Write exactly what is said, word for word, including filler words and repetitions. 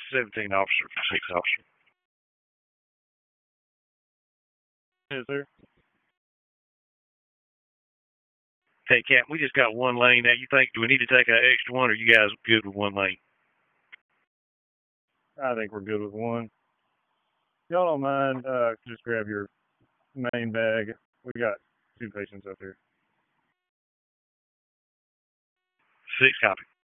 seventeen officer, six officer. Yes, sir. Hey, Cap, we just got one lane now. You think, do we need to take an extra one, or you guys good with one lane? I think we're good with one. Y'all don't mind, uh, just grab your main bag. We got two patients up here. Six copy.